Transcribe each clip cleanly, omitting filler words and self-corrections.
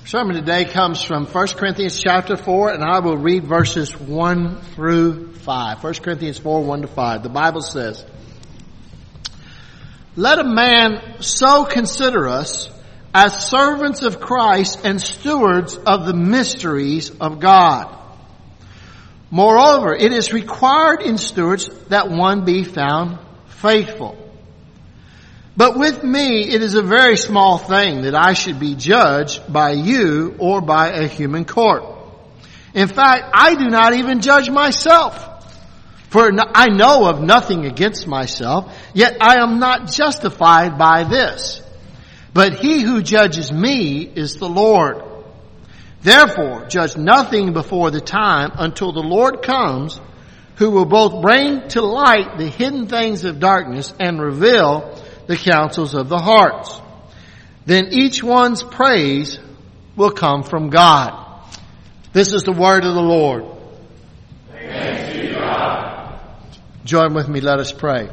Sermon today comes from 1 Corinthians chapter 4, and I will read verses 1 through 5. 1 Corinthians 4, 1 to 5. The Bible says, "Let a man so consider us as servants of Christ and stewards of the mysteries of God. Moreover, it is required in stewards that one be found faithful. But with me, it is a very small thing that I should be judged by you or by a human court. In fact, I do not even judge myself. For I know of nothing against myself, yet I am not justified by this. But he who judges me is the Lord. Therefore, judge nothing before the time until the Lord comes, who will both bring to light the hidden things of darkness and reveal the counsels of the hearts. Then each one's praise will come from God." This is the word of the Lord. Thanks be to God. Join with me, let us pray.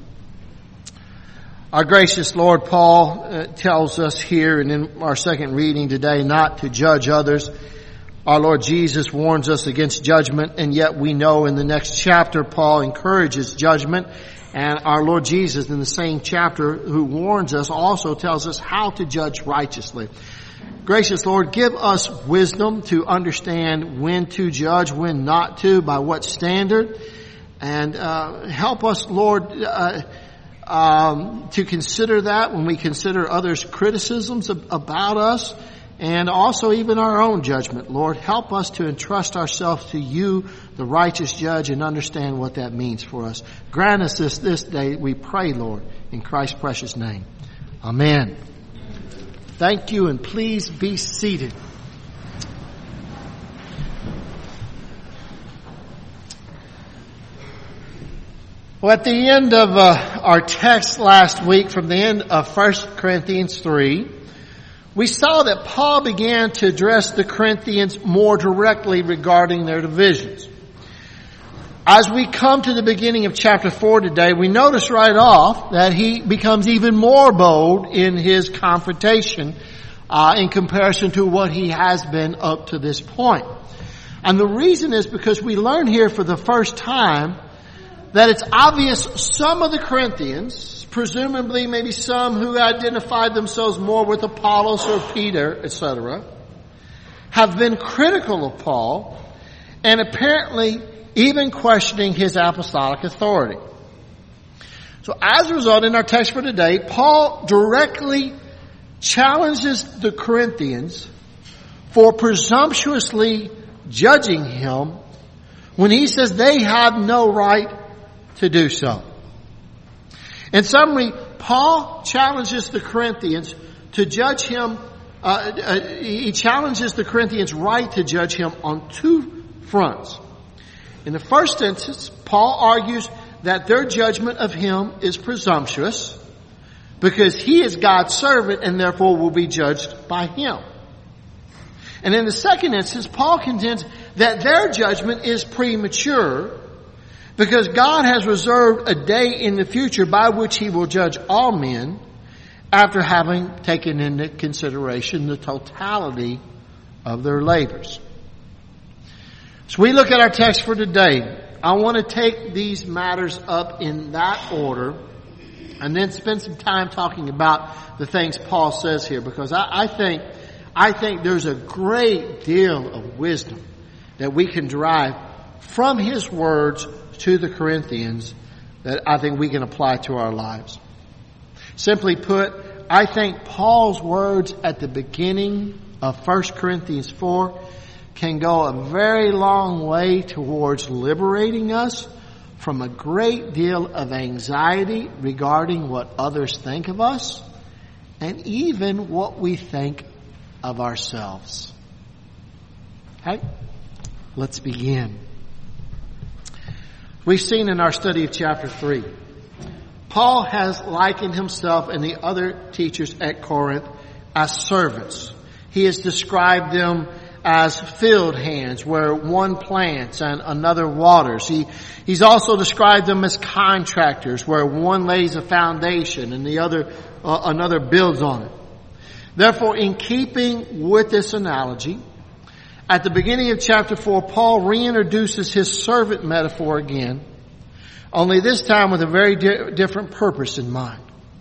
Our gracious Lord, Paul tells us here and in our second reading today not to judge others. Our Lord Jesus warns us against judgment, and yet we know in the next chapter Paul encourages judgment. And our Lord Jesus in the same chapter who warns us also tells us how to judge righteously. Gracious Lord, give us wisdom to understand when to judge, when not to, by what standard. And help us, Lord, to consider that when we consider others' criticisms about us and also even our own judgment. Lord, help us to entrust ourselves to you, the righteous judge, and understand what that means for us. Grant us this day, we pray, Lord, in Christ's precious name. Amen. Thank you, and please be seated. Well, at the end of our text last week, from the end of 1 Corinthians 3, we saw that Paul began to address the Corinthians more directly regarding their divisions. As we come to the beginning of chapter 4 today, we notice right off that he becomes even more bold in his confrontation in comparison to what he has been up to this point. And the reason is because we learn here for the first time that it's obvious some of the Corinthians, presumably maybe some who identified themselves more with Apollos or Peter, etc., have been critical of Paul and apparently even questioning his apostolic authority. So as a result, in our text for today, Paul directly challenges the Corinthians for presumptuously judging him when he says they have no right to do so. In summary, Paul challenges the Corinthians to judge him. He challenges the Corinthians' right to judge him on two fronts. In the first instance, Paul argues that their judgment of him is presumptuous because he is God's servant and therefore will be judged by him. And in the second instance, Paul contends that their judgment is premature because God has reserved a day in the future by which he will judge all men after having taken into consideration the totality of their labors. So we look at our text for today. I want to take these matters up in that order and then spend some time talking about the things Paul says here, because I think there's a great deal of wisdom that we can derive from his words to the Corinthians that I think we can apply to our lives. Simply put, I think Paul's words at the beginning of 1 Corinthians 4 can go a very long way towards liberating us from a great deal of anxiety regarding what others think of us and even what we think of ourselves. Okay? Let's begin. We've seen in our study of chapter 3, Paul has likened himself and the other teachers at Corinth as servants. He has described them as field hands where one plants and another waters. He's also described them as contractors where one lays a foundation and the other another builds on it. Therefore, in keeping with this analogy, at the beginning of chapter 4, Paul reintroduces his servant metaphor again, only this time with a very different purpose in mind.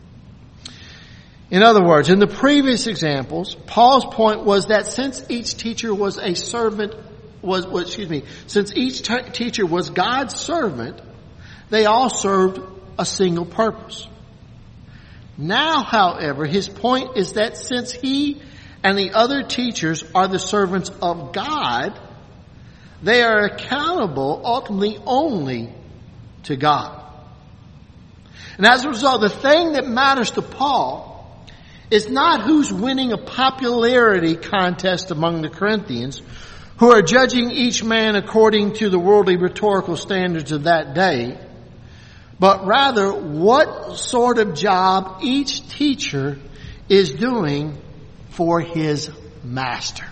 In other words, in the previous examples, Paul's point was that since each teacher was a servant, since each teacher was God's servant, they all served a single purpose. Now, however, his point is that since he and the other teachers are the servants of God, they are accountable ultimately only to God. And as a result, the thing that matters to Paul is not who's winning a popularity contest among the Corinthians, who are judging each man according to the worldly rhetorical standards of that day, but rather what sort of job each teacher is doing for his master.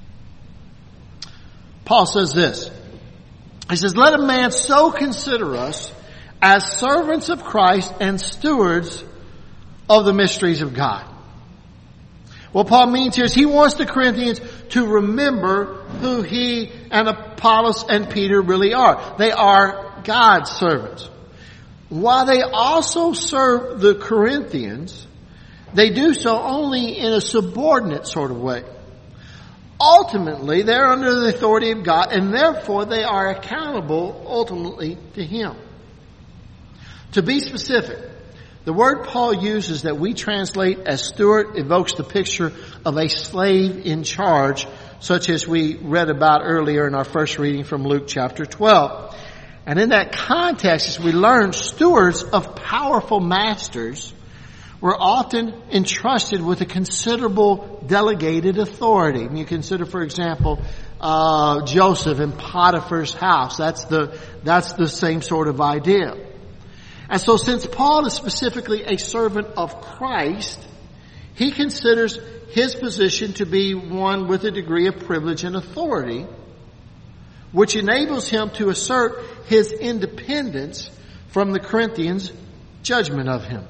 Paul says this. He says, let a man so consider us as servants of Christ and stewards of the mysteries of God. What Paul means here is he wants the Corinthians to remember who he and Apollos and Peter really are. They are God's servants. While they also serve the Corinthians, they do so only in a subordinate sort of way. Ultimately, they're under the authority of God, and therefore they are accountable ultimately to Him. To be specific, the word Paul uses that we translate as steward evokes the picture of a slave in charge, such as we read about earlier in our first reading from Luke chapter 12. And in that context, as we learn, stewards of powerful masters were often entrusted with a considerable delegated authority. And you consider, for example, Joseph in Potiphar's house. That's the same sort of idea. And so since Paul is specifically a servant of Christ, he considers his position to be one with a degree of privilege and authority, which enables him to assert his independence from the Corinthians' judgment of him.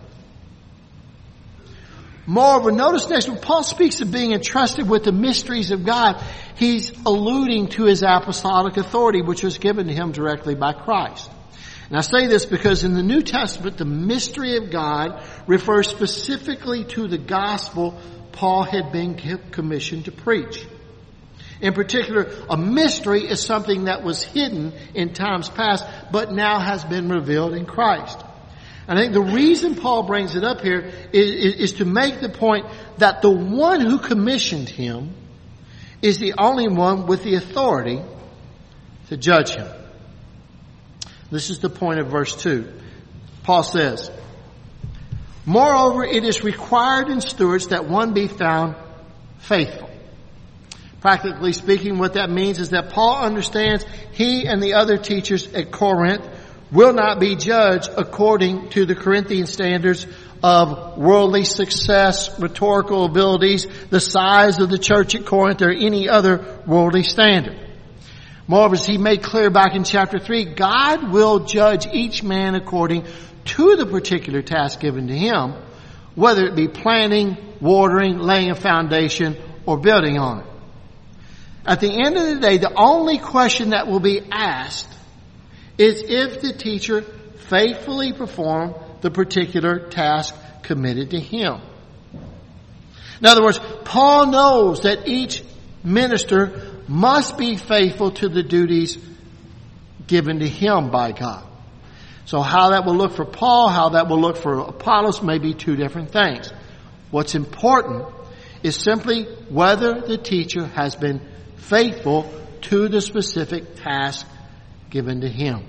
Moreover, notice next when Paul speaks of being entrusted with the mysteries of God, he's alluding to his apostolic authority, which was given to him directly by Christ. And I say this because in the New Testament, the mystery of God refers specifically to the gospel Paul had been commissioned to preach. In particular, a mystery is something that was hidden in times past, but now has been revealed in Christ. And I think the reason Paul brings it up here is to make the point that the one who commissioned him is the only one with the authority to judge him. This is the point of verse 2. Paul says, moreover, it is required in stewards that one be found faithful. Practically speaking, what that means is that Paul understands he and the other teachers at Corinth will not be judged according to the Corinthian standards of worldly success, rhetorical abilities, the size of the church at Corinth, or any other worldly standard. Moreover, as he made clear back in chapter 3, God will judge each man according to the particular task given to him, whether it be planting, watering, laying a foundation, or building on it. At the end of the day, the only question that will be asked is if the teacher faithfully performed the particular task committed to him. In other words, Paul knows that each minister must be faithful to the duties given to him by God. So how that will look for Paul, how that will look for Apollos may be two different things. What's important is simply whether the teacher has been faithful to the specific task given to him.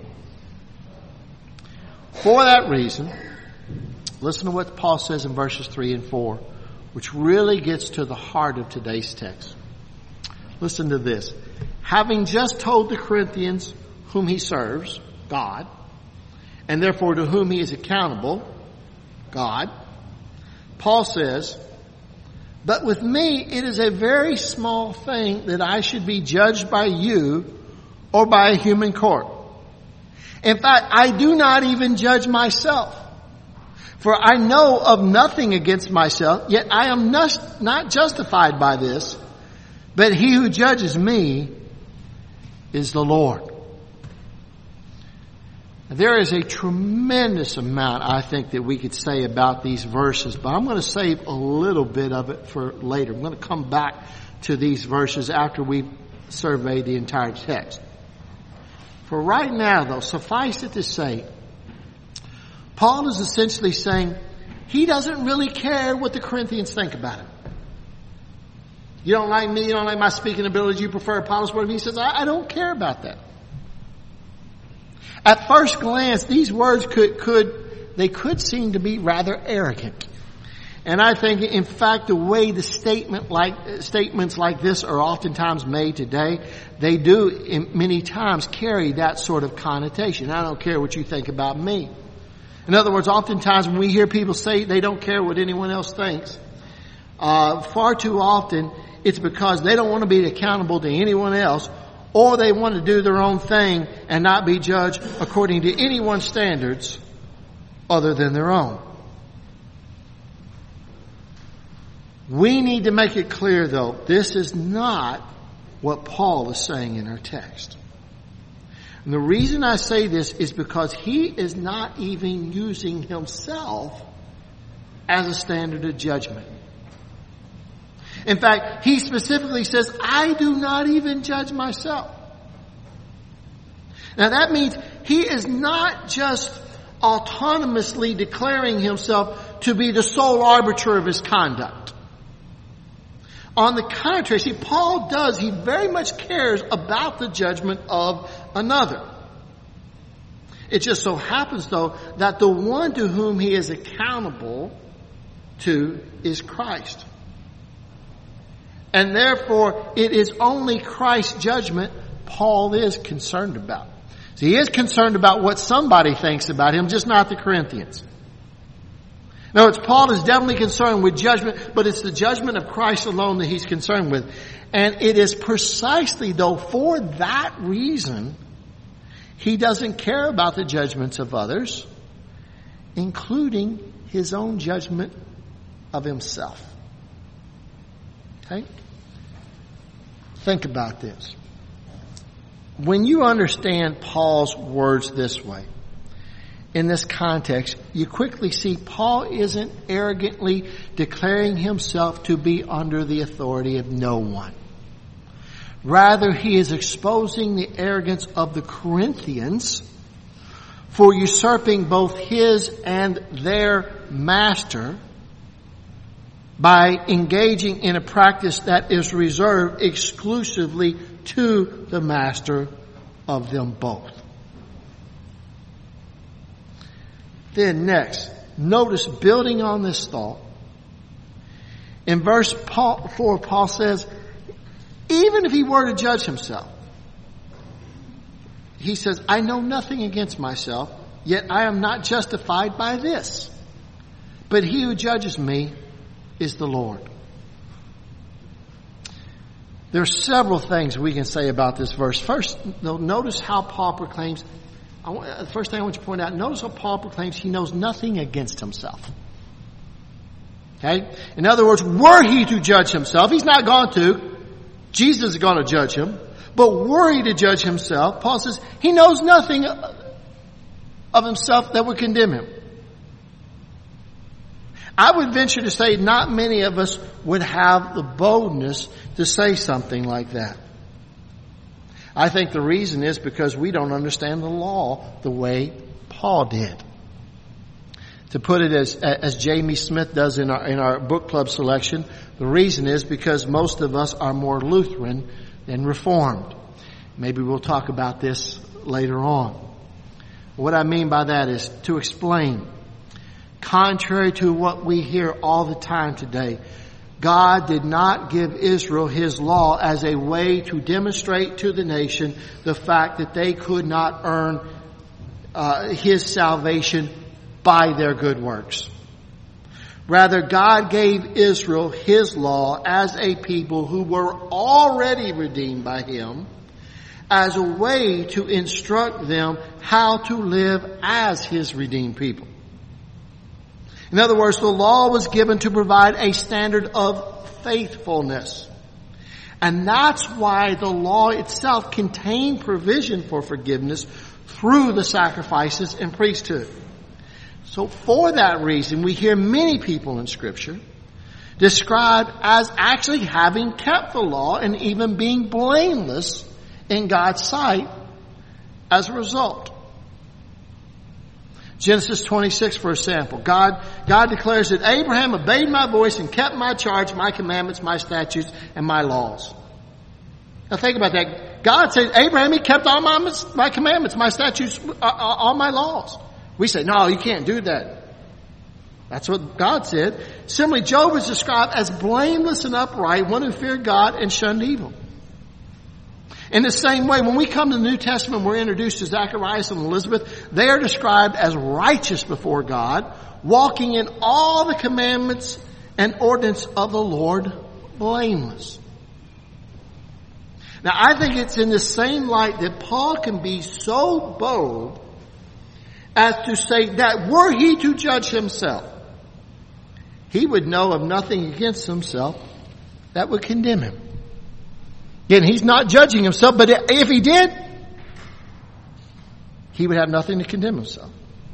For that reason, listen to what Paul says in verses 3 and 4, which really gets to the heart of today's text. Listen to this. Having just told the Corinthians whom he serves, God, and therefore to whom he is accountable, God, Paul says, but with me it is a very small thing that I should be judged by you or by a human court. In fact, I do not even judge myself. For I know of nothing against myself, yet I am not justified by this, but he who judges me is the Lord. There is a tremendous amount, I think, that we could say about these verses, but I'm going to save a little bit of it for later. I'm going to come back to these verses after we survey the entire text. For right now, though, suffice it to say, Paul is essentially saying he doesn't really care what the Corinthians think about him. You don't like me, you don't like my speaking abilities, you prefer Apollos' word. He says, I don't care about that. At first glance, these words could seem to be rather arrogant. And I think, in fact, the way the statements like this are oftentimes made today, they do many times carry that sort of connotation. I don't care what you think about me. In other words, oftentimes when we hear people say they don't care what anyone else thinks, far too often it's because they don't want to be accountable to anyone else, or they want to do their own thing and not be judged according to anyone's standards other than their own. We need to make it clear, though, this is not what Paul is saying in our text. And the reason I say this is because he is not even using himself as a standard of judgment. In fact, he specifically says, I do not even judge myself. Now that means he is not just autonomously declaring himself to be the sole arbiter of his conduct. On the contrary, see, Paul he very much cares about the judgment of another. It just so happens, though, that the one to whom he is accountable to is Christ. And therefore, it is only Christ's judgment Paul is concerned about. See, he is concerned about what somebody thinks about him, just not the Corinthians. In other words, Paul is definitely concerned with judgment, but it's the judgment of Christ alone that he's concerned with. And it is precisely, though, for that reason, he doesn't care about the judgments of others, including his own judgment of himself. Okay? Think about this. When you understand Paul's words this way, in this context, you quickly see Paul isn't arrogantly declaring himself to be under the authority of no one. Rather, he is exposing the arrogance of the Corinthians for usurping both his and their master by engaging in a practice that is reserved exclusively to the master of them both. Then next, notice building on this thought, in verse 4, Paul says, even if he were to judge himself, he says, I know nothing against myself, yet I am not justified by this. But he who judges me is the Lord. There are several things we can say about this verse. First, notice how Paul proclaims, the first thing I want you to point out, notice how Paul proclaims he knows nothing against himself. Okay? In other words, were he to judge himself, he's not going to. Jesus is going to judge him. But were he to judge himself, Paul says he knows nothing of himself that would condemn him. I would venture to say not many of us would have the boldness to say something like that. I think the reason is because we don't understand the law the way Paul did. To put it as Jamie Smith does in our book club selection, the reason is because most of us are more Lutheran than Reformed. Maybe we'll talk about this later on. What I mean by that is to explain. Contrary to what we hear all the time today, God did not give Israel his law as a way to demonstrate to the nation the fact that they could not earn his salvation by their good works. Rather, God gave Israel his law as a people who were already redeemed by him as a way to instruct them how to live as his redeemed people. In other words, the law was given to provide a standard of faithfulness. And that's why the law itself contained provision for forgiveness through the sacrifices and priesthood. So for that reason, we hear many people in Scripture described as actually having kept the law and even being blameless in God's sight as a result. Genesis 26, for example, God declares that Abraham obeyed my voice and kept my charge, my commandments, my statutes, and my laws. Now think about that. God said, Abraham, he kept all my commandments, my statutes, all my laws. We say, no, you can't do that. That's what God said. Similarly, Job was described as blameless and upright, one who feared God and shunned evil. In the same way, when we come to the New Testament, we're introduced to Zacharias and Elizabeth. They are described as righteous before God, walking in all the commandments and ordinance of the Lord, blameless. Now, I think it's in the same light that Paul can be so bold as to say that were he to judge himself, he would know of nothing against himself that would condemn him. Again, he's not judging himself, but if he did, he would have nothing to condemn himself.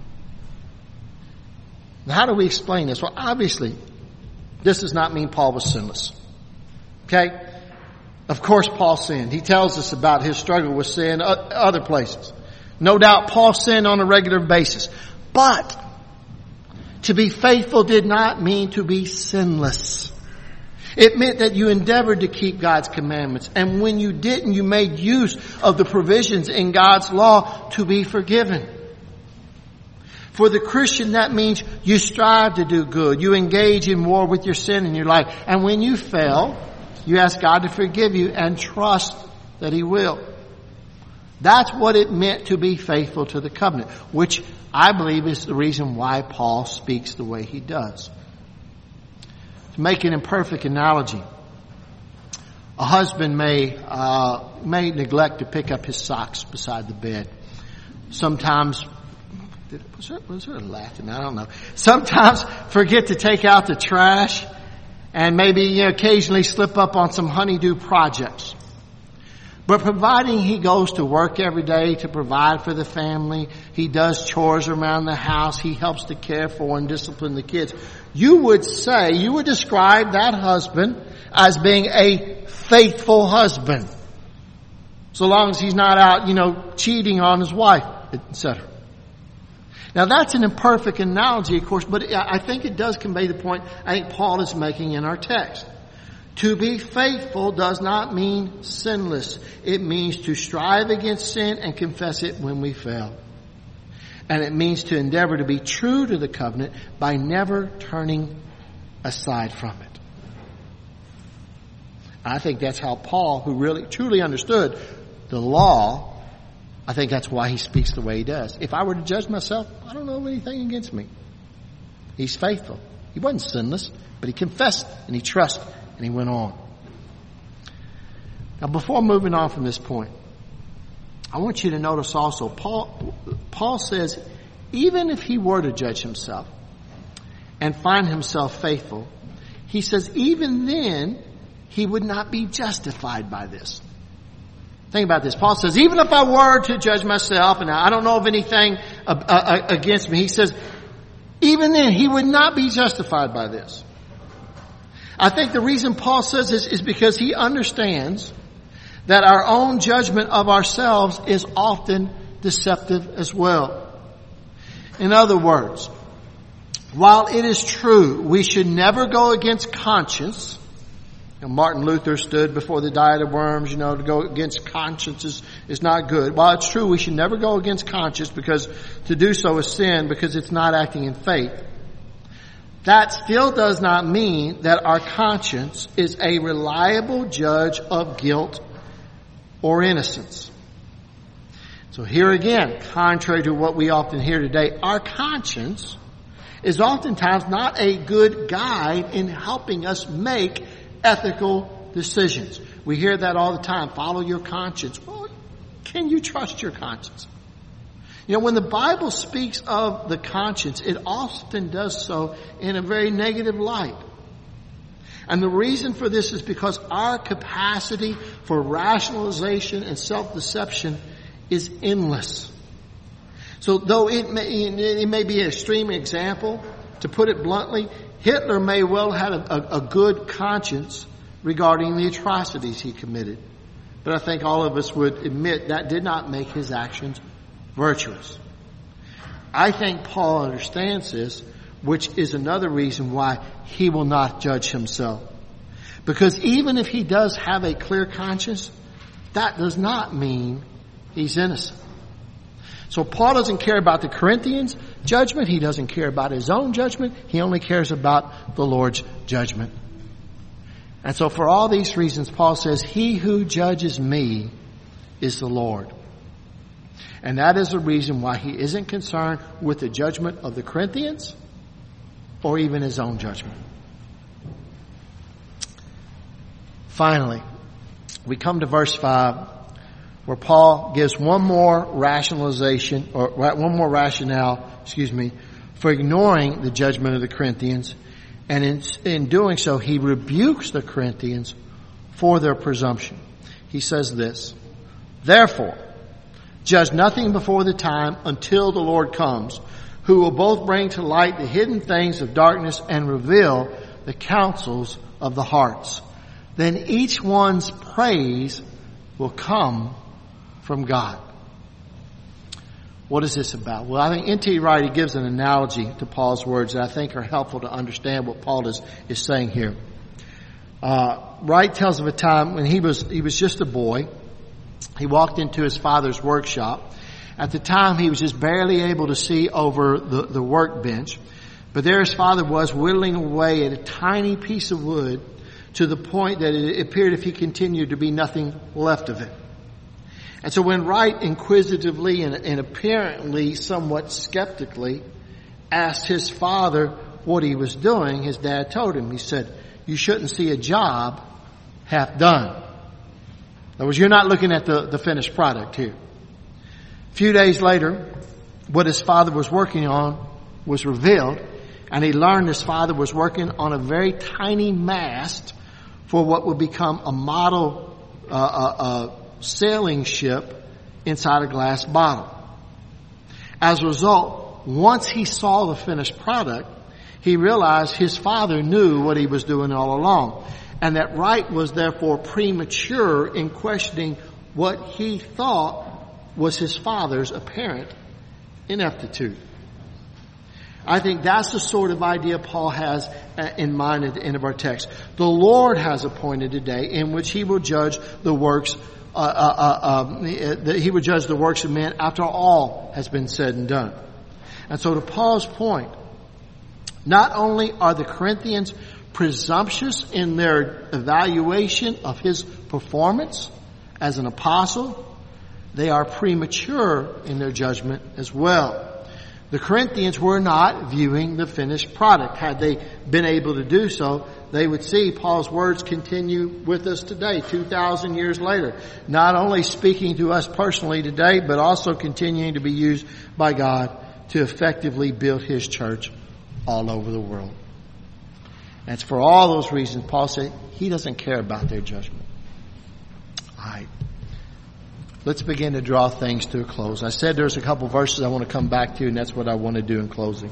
Now, how do we explain this? Well, obviously, this does not mean Paul was sinless. Okay? Of course, Paul sinned. He tells us about his struggle with sin other places. No doubt Paul sinned on a regular basis. But to be faithful did not mean to be sinless. It meant that you endeavored to keep God's commandments. And when you didn't, you made use of the provisions in God's law to be forgiven. For the Christian, that means you strive to do good. You engage in war with your sin in your life. And when you fail, you ask God to forgive you and trust that He will. That's what it meant to be faithful to the covenant, which I believe is the reason why Paul speaks the way he does. To make an imperfect analogy, a husband may neglect to pick up his socks beside the bed. Sometimes, was there a laughing? I don't know. Sometimes forget to take out the trash and maybe occasionally slip up on some honeydew projects. But providing he goes to work every day to provide for the family, he does chores around the house, he helps to care for and discipline the kids, you would describe that husband as being a faithful husband. So long as he's not out, cheating on his wife, etc. Now that's an imperfect analogy, of course, but I think it does convey the point I think Paul is making in our text. To be faithful does not mean sinless. It means to strive against sin and confess it when we fail. And it means to endeavor to be true to the covenant by never turning aside from it. I think that's how Paul, who really truly understood the law, I think that's why he speaks the way he does. If I were to judge myself, I don't know of anything against me. He's faithful. He wasn't sinless, but he confessed and he trusted. And he went on. Now, before moving on from this point, I want you to notice also, Paul says, even if he were to judge himself and find himself faithful, he says, even then, he would not be justified by this. Think about this. Paul says, even if I were to judge myself, and I don't know of anything against me, he says, even then, he would not be justified by this. I think the reason Paul says this is because he understands that our own judgment of ourselves is often deceptive as well. In other words, while it is true we should never go against conscience, Martin Luther stood before the Diet of Worms, to go against conscience is not good. While it's true we should never go against conscience because to do so is sin because it's not acting in faith. That still does not mean that our conscience is a reliable judge of guilt or innocence. So here again, contrary to what we often hear today, our conscience is oftentimes not a good guide in helping us make ethical decisions. We hear that all the time. Follow your conscience. Well, can you trust your conscience? You know, when the Bible speaks of the conscience, it often does so in a very negative light. And the reason for this is because our capacity for rationalization and self-deception is endless. So though it may be an extreme example, to put it bluntly, Hitler may well have a good conscience regarding the atrocities he committed. But I think all of us would admit that did not make his actions virtuous. I think Paul understands this, which is another reason why he will not judge himself. Because even if he does have a clear conscience, that does not mean he's innocent. So Paul doesn't care about the Corinthians' judgment. He doesn't care about his own judgment. He only cares about the Lord's judgment. And so for all these reasons, Paul says, he who judges me is the Lord. And that is the reason why he isn't concerned with the judgment of the Corinthians or even his own judgment. Finally, we come to verse 5, where Paul gives one more rationale, for ignoring the judgment of the Corinthians. And in doing so, he rebukes the Corinthians for their presumption. He says this, therefore, judge nothing before the time until the Lord comes, who will both bring to light the hidden things of darkness and reveal the counsels of the hearts. Then each one's praise will come from God. What is this about? Well, I think N.T. Wright gives an analogy to Paul's words that I think are helpful to understand what Paul is saying here. Wright tells of a time when he was just a boy. He walked into his father's workshop. At the time, he was just barely able to see over the workbench. But there his father was whittling away at a tiny piece of wood to the point that it appeared if he continued to be nothing left of it. And so when Wright inquisitively and apparently somewhat skeptically asked his father what he was doing, his dad told him, he said, you shouldn't see a job half done. In other words, you're not looking at the finished product here. A few days later, what his father was working on was revealed, and he learned his father was working on a very tiny mast for what would become a model sailing ship inside a glass bottle. As a result, once he saw the finished product, he realized his father knew what he was doing all along, and that Wright was therefore premature in questioning what he thought was his father's apparent ineptitude. I think that's the sort of idea Paul has in mind at the end of our text. The Lord has appointed a day in which he will judge the works he would judge the works of men after all has been said and done. And so to Paul's point, not only are the Corinthians presumptuous in their evaluation of his performance as an apostle, they are premature in their judgment as well. The Corinthians were not viewing the finished product. Had they been able to do so, they would see Paul's words continue with us today, 2,000 years later. Not only speaking to us personally today, but also continuing to be used by God to effectively build his church all over the world. And it's for all those reasons Paul said he doesn't care about their judgment. All right. Let's begin to draw things to a close. I said there's a couple verses I want to come back to, and that's what I want to do in closing.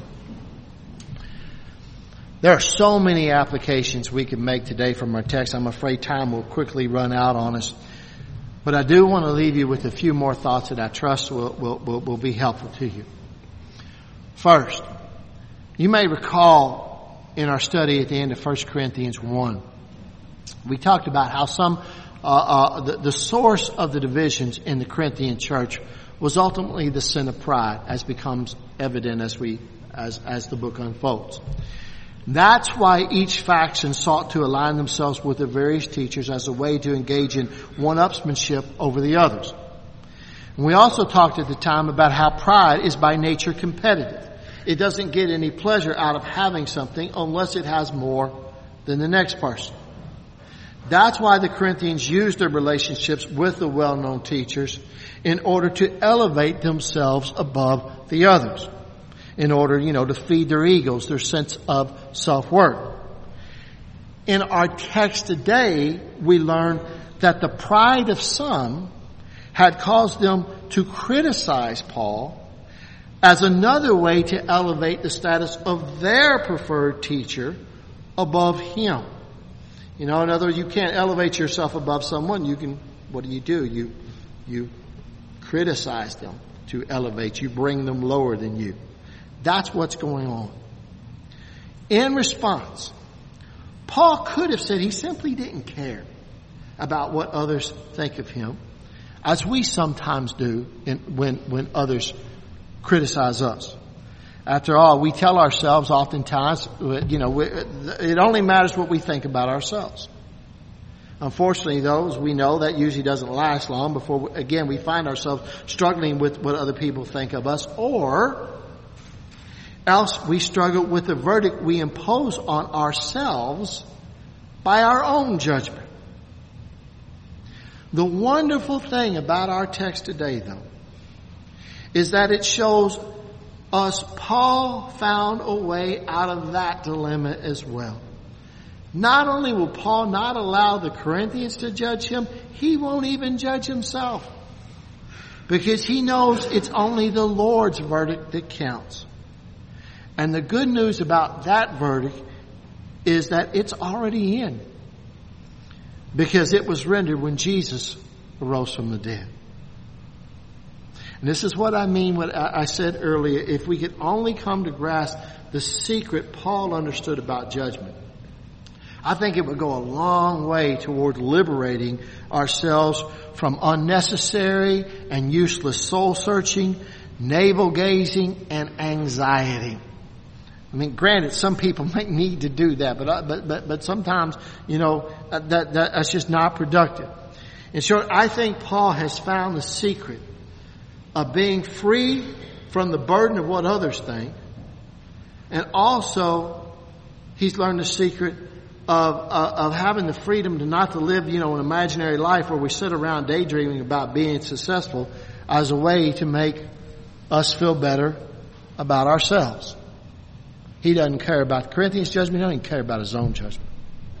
There are so many applications we can make today from our text. I'm afraid time will quickly run out on us. But I do want to leave you with a few more thoughts that I trust will be helpful to you. First, you may recall in our study at the end of 1 Corinthians 1, we talked about how the source of the divisions in the Corinthian church was ultimately the sin of pride, as becomes evident as the book unfolds. That's why each faction sought to align themselves with the various teachers as a way to engage in one-upsmanship over the others. And we also talked at the time about how pride is by nature competitive. It doesn't get any pleasure out of having something unless it has more than the next person. That's why the Corinthians used their relationships with the well-known teachers in order to elevate themselves above the others. In order, to feed their egos, their sense of self-worth. In our text today, we learn that the pride of some had caused them to criticize Paul as another way to elevate the status of their preferred teacher above him. In other words, you can't elevate yourself above someone. What do? You criticize them to elevate. You bring them lower than you. That's what's going on. In response, Paul could have said he simply didn't care about what others think of him, as we sometimes do when others criticize us. After all, we tell ourselves oftentimes, it only matters what we think about ourselves. Unfortunately, though, as we know, that usually doesn't last long before, again, we find ourselves struggling with what other people think of us, or else we struggle with the verdict we impose on ourselves by our own judgment. The wonderful thing about our text today, though, is that it shows us Paul found a way out of that dilemma as well. Not only will Paul not allow the Corinthians to judge him, he won't even judge himself. Because he knows it's only the Lord's verdict that counts. And the good news about that verdict is that it's already in. Because it was rendered when Jesus arose from the dead. And this is what I mean, what I said earlier. If we could only come to grasp the secret Paul understood about judgment, I think it would go a long way toward liberating ourselves from unnecessary and useless soul searching, navel gazing, and anxiety. I mean, granted, some people might need to do that, but sometimes, that's just not productive. In short, I think Paul has found the secret of being free from the burden of what others think, and also he's learned the secret of having the freedom to not to live, an imaginary life where we sit around daydreaming about being successful as a way to make us feel better about ourselves. He doesn't care about the Corinthians' judgment. He doesn't care about his own judgment.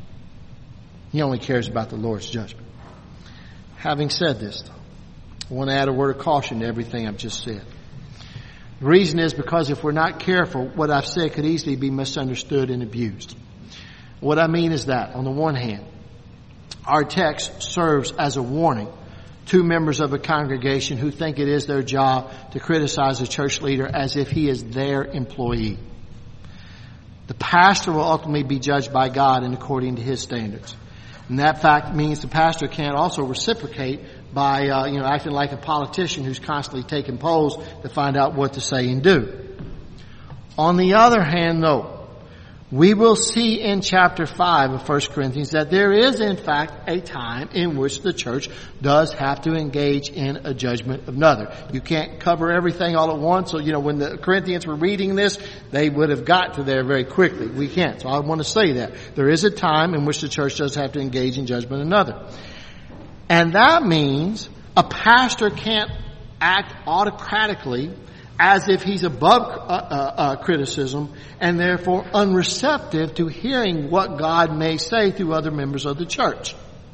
He only cares about the Lord's judgment. Having said this, though, I want to add a word of caution to everything I've just said. The reason is because if we're not careful, what I've said could easily be misunderstood and abused. What I mean is that, on the one hand, our text serves as a warning to members of a congregation who think it is their job to criticize a church leader as if he is their employee. The pastor will ultimately be judged by God and according to his standards. And that fact means the pastor can't also reciprocate by, acting like a politician who's constantly taking polls to find out what to say and do. On the other hand, though, we will see in chapter 5 of 1 Corinthians that there is, in fact, a time in which the church does have to engage in a judgment of another. You can't cover everything all at once. So, when the Corinthians were reading this, they would have got to there very quickly. We can't. So I want to say that. There is a time in which the church does have to engage in judgment of another. And that means a pastor can't act autocratically as if he's above criticism and therefore unreceptive to hearing what God may say through other members of the church.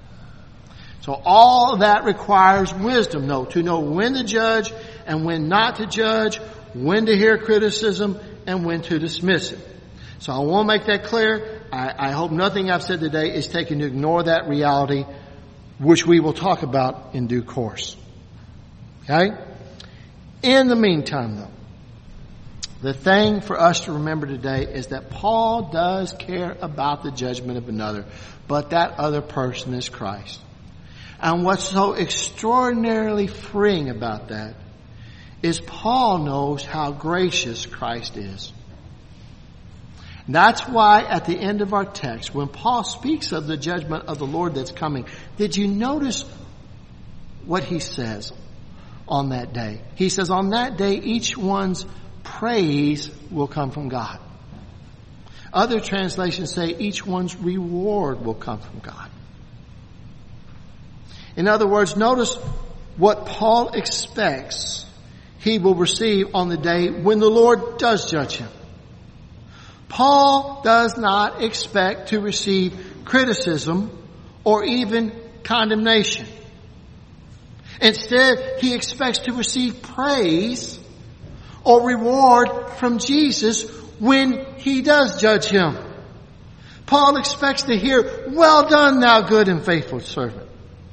So all that requires wisdom, though, to know when to judge and when not to judge, when to hear criticism and when to dismiss it. So I want to make that clear. I hope nothing I've said today is taken to ignore that reality, which we will talk about in due course. Okay? In the meantime, though, the thing for us to remember today is that Paul does care about the judgment of another, but that other person is Christ. And what's so extraordinarily freeing about that is Paul knows how gracious Christ is. And that's why at the end of our text, when Paul speaks of the judgment of the Lord that's coming, did you notice what he says? On that day. He says, on that day, each one's praise will come from God. Other translations say each one's reward will come from God. In other words, notice what Paul expects he will receive on the day when the Lord does judge him. Paul does not expect to receive criticism or even condemnation. Instead, he expects to receive praise or reward from Jesus when he does judge him. Paul expects to hear, "Well done, thou good and faithful servant."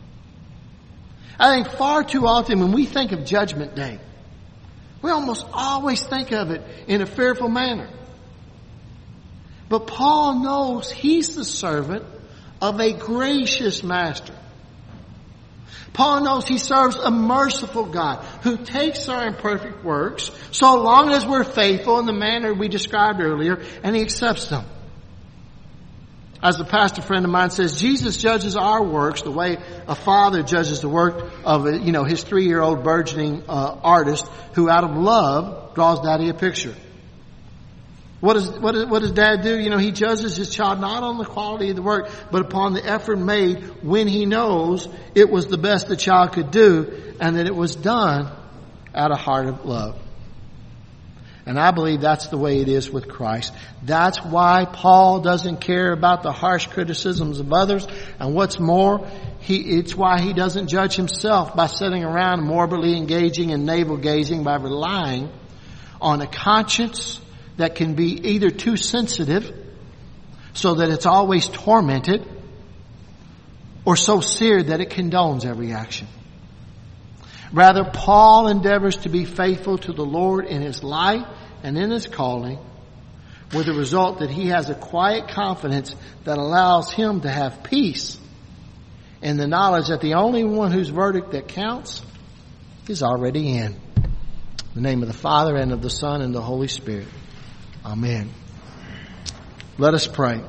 I think far too often when we think of Judgment Day, we almost always think of it in a fearful manner. But Paul knows he's the servant of a gracious master. Paul knows he serves a merciful God who takes our imperfect works so long as we're faithful in the manner we described earlier, and he accepts them. As a pastor friend of mine says, Jesus judges our works the way a father judges the work of his 3-year-old burgeoning artist who out of love draws daddy a picture. What does dad do? He judges his child not on the quality of the work, but upon the effort made when he knows it was the best the child could do and that it was done out of heart of love. And I believe that's the way it is with Christ. That's why Paul doesn't care about the harsh criticisms of others. And what's more, it's why he doesn't judge himself by sitting around morbidly engaging in navel gazing, by relying on a conscience that can be either too sensitive so that it's always tormented, or so seared that it condones every action. Rather, Paul endeavors to be faithful to the Lord in his life and in his calling, with the result that he has a quiet confidence that allows him to have peace in the knowledge that the only one whose verdict that counts is already in. In the name of the Father, and of the Son, and the Holy Spirit. Amen. Let us pray.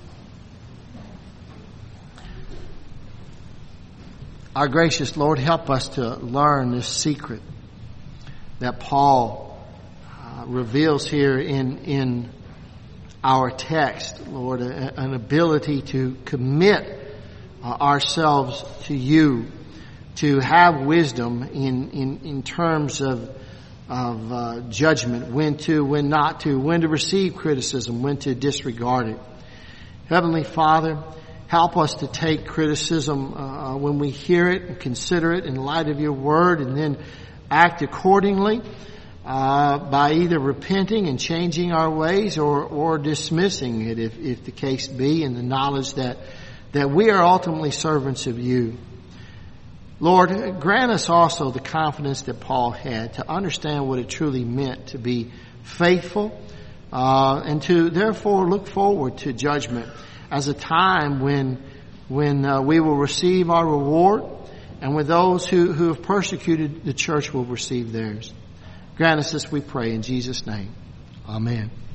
Our gracious Lord, help us to learn this secret that Paul reveals here in our text, Lord, an ability to commit ourselves to you, to have wisdom in terms of judgment, when to, when not to, when to receive criticism, when to disregard it. Heavenly Father, help us to take criticism when we hear it and consider it in light of your word, and then act accordingly by either repenting and changing our ways or dismissing it if the case be, in the knowledge that we are ultimately servants of you. Lord, grant us also the confidence that Paul had to understand what it truly meant to be faithful and to therefore look forward to judgment as a time when we will receive our reward, and when those who have persecuted the church will receive theirs. Grant us this, we pray, in Jesus' name. Amen.